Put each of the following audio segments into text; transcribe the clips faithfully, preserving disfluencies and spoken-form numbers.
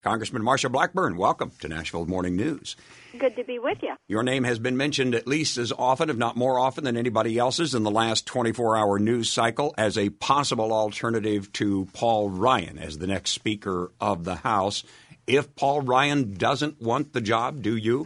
Congressman Marsha Blackburn, welcome to Nashville Morning News. Good to be with you. Your name has been mentioned at least as often, if not more often, than anybody else's in the last twenty-four hour news cycle as a possible alternative to Paul Ryan as the next Speaker of the House. If Paul Ryan doesn't want the job, do you?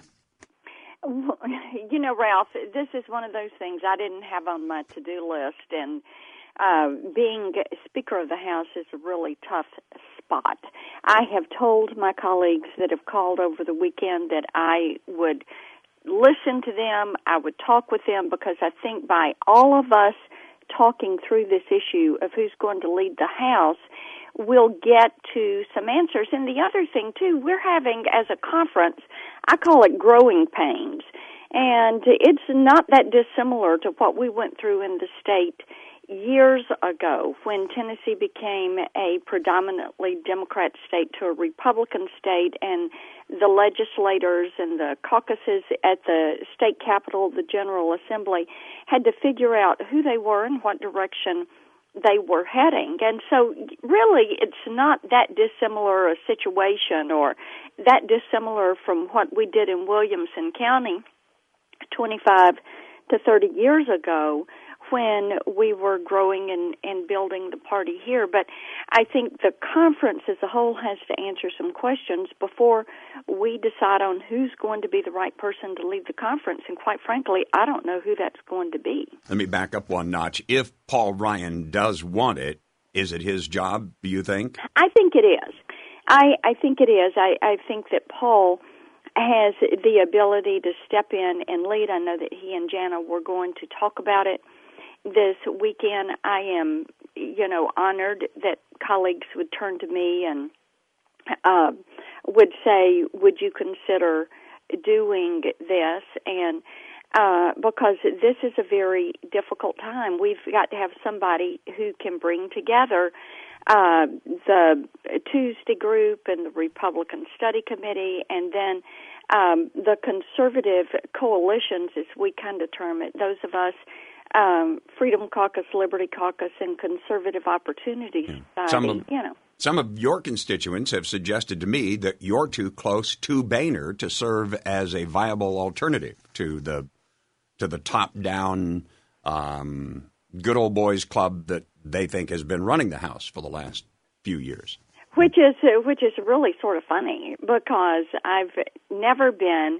You know, Ralph, this is one of those things I didn't have on my to-do list, and uh, being Speaker of the House is a really tough spot. I have told my colleagues that have called over the weekend that I would listen to them, I would talk with them, because I think by all of us talking through this issue of who's going to lead the House, we'll get to some answers. And the other thing, too, we're having, as a conference, I call it growing pains. And it's not that dissimilar to what we went through in the state years ago when Tennessee became a predominantly Democrat state to a Republican state, and the legislators and the caucuses at the state capitol, the General Assembly, had to figure out who they were and what direction they were heading. And so really it's not that dissimilar a situation or that dissimilar from what we did in Williamson County twenty-five to thirty years ago when we were growing and, and building the party here. But I think the conference as a whole has to answer some questions before we decide on who's going to be the right person to lead the conference. And quite frankly, I don't know who that's going to be. Let me back up one notch. If Paul Ryan does want it, is it his job, do you think? I think it is. I, I think it is. I, I think that Paul has the ability to step in and lead. I know that he and Jana were going to talk about it this weekend. I am, you know, honored that colleagues would turn to me and uh, would say, would you consider doing this? And uh, because this is a very difficult time, we've got to have somebody who can bring together uh, the Tuesday group and the Republican Study Committee, and then um, the conservative coalitions, as we kind of term it, those of us Um, Freedom Caucus, Liberty Caucus, and Conservative Opportunity Society, some of, you know. Some of your constituents have suggested to me that you're too close to Boehner to serve as a viable alternative to the to the top-down um, good old boys club that they think has been running the House for the last few years. Which is uh, which is really sort of funny, because I've never been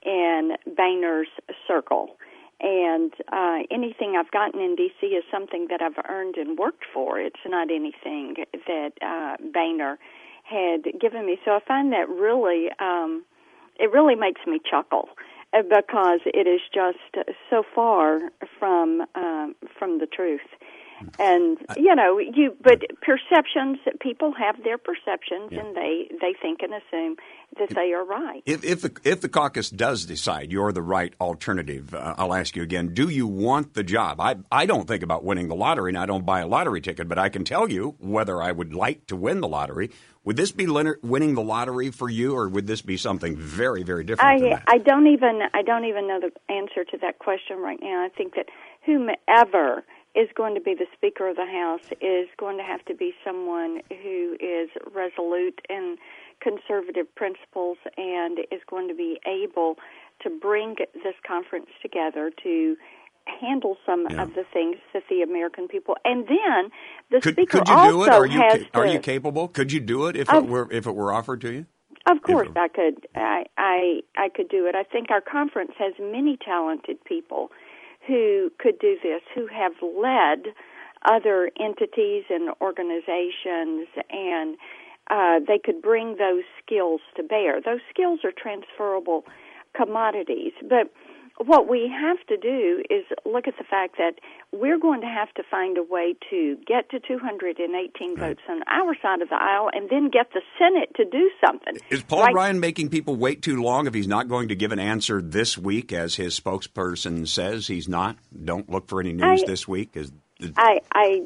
in Boehner's circle. And uh, anything I've gotten in D C is something that I've earned and worked for. It's not anything that uh, Boehner had given me. So I find that really, um, it really makes me chuckle, because it is just so far from um, from the truth. And, you know, you but perceptions, people have their perceptions, yeah. and they, they think and assume that they are right. If if the, if the caucus does decide you're the right alternative, uh, I'll ask you again, do you want the job? I, I don't think about winning the lottery, and I don't buy a lottery ticket, but I can tell you whether I would like to win the lottery. Would this be winning the lottery for you, or would this be something very, very different I, than that? I don't even I don't even know the answer to that question right now. I think that whomever is going to be the Speaker of the House is going to have to be someone who is resolute in conservative principles and is going to be able to bring this conference together to handle some yeah. of the things that the American people, and then the could, Speaker could you also do it? Are you, has Are to, you capable? Could you do it if of, it were if it were offered to you? Of course, it, I could. I, I I could do it. I think our conference has many talented people who could do this, who have led other entities and organizations, and uh, they could bring those skills to bear. Those skills are transferable commodities, but what we have to do is look at the fact that we're going to have to find a way to get to two hundred eighteen right. votes on our side of the aisle and then get the Senate to do something. Is Paul right? Ryan making people wait too long if he's not going to give an answer this week, as his spokesperson says he's not? Don't look for any news I, this week? Is, is, I, I,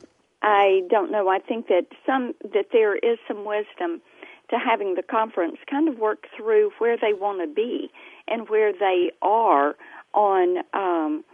I don't know. I think that some that there is some wisdom to having the conference kind of work through where they want to be and where they are on um,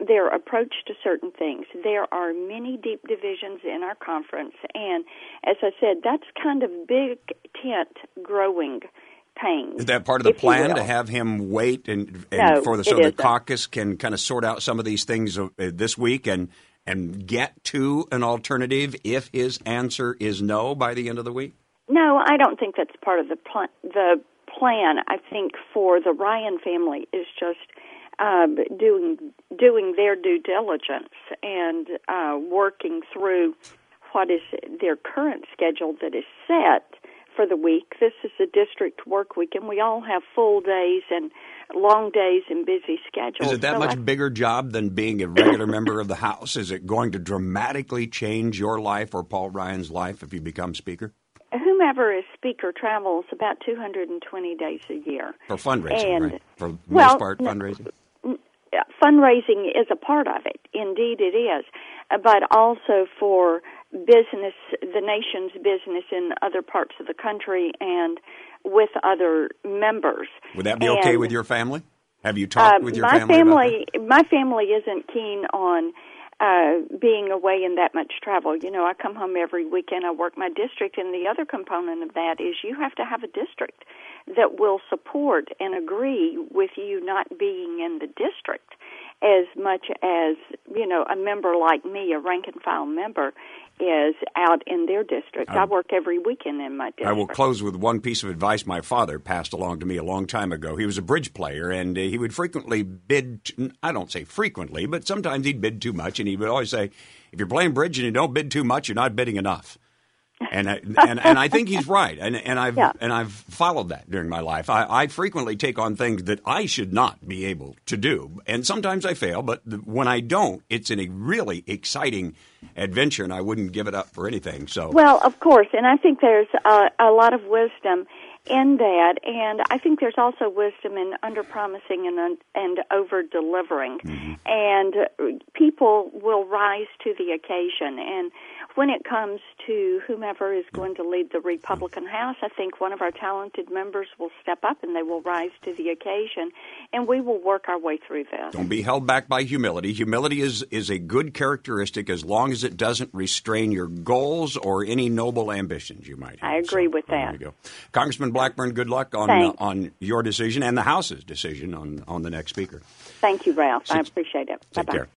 their approach to certain things. There are many deep divisions in our conference, and as I said, that's kind of big tent growing pains. Is that part of the plan to have him wait and, and no, for the so the caucus can kind of sort out some of these things uh, this week and and get to an alternative if his answer is no by the end of the week? No, I don't think that's part of the pl- the plan. I think for the Ryan family is just um, doing doing their due diligence and uh, working through what is their current schedule that is set for the week. This is a district work week, and we all have full days and long days and busy schedules. Is it that so much I, bigger job than being a regular member of the House? Is it going to dramatically change your life or Paul Ryan's life if you become Speaker? Whomever is Speaker travels about two hundred twenty days a year. For fundraising, and, right? For the well, most part, fundraising? N- fundraising is a part of it. Indeed it is. But also for business, the nation's business in other parts of the country and with other members. Would that be and, okay with your family? Have you talked uh, with your my family, family about that? My family isn't keen on uh, being away in that much travel. You know, I come home every weekend, I work my district, and the other component of that is you have to have a district that will support and agree with you not being in the district as much as, you know, a member like me, a rank-and-file member, is out in their district. I, I work every weekend in my district. I will close with one piece of advice my father passed along to me a long time ago. He was a bridge player, and uh, he would frequently bid, I don't say frequently, but sometimes he'd bid too much, and he would always say, if you're playing bridge and you don't bid too much, you're not bidding enough. And, I, and and I think he's right, and and I've yeah. and I've followed that during my life. I, I frequently take on things that I should not be able to do, and sometimes I fail. But the, when I don't, it's in a really exciting adventure, and I wouldn't give it up for anything. So well, of course, and I think there's a, a lot of wisdom in that, and I think there's also wisdom in under-promising and and over-delivering, mm-hmm. and people will rise to the occasion. And when it comes to whomever is going to lead the Republican House, I think one of our talented members will step up and they will rise to the occasion, and we will work our way through this. Don't be held back by humility. Humility is, is a good characteristic as long as it doesn't restrain your goals or any noble ambitions you might have. I agree so, with that. There you go. Congressman Blackburn, good luck on uh, on your decision and the House's decision on, on the next speaker. Thank you, Ralph. I appreciate it. Take Bye-bye. care.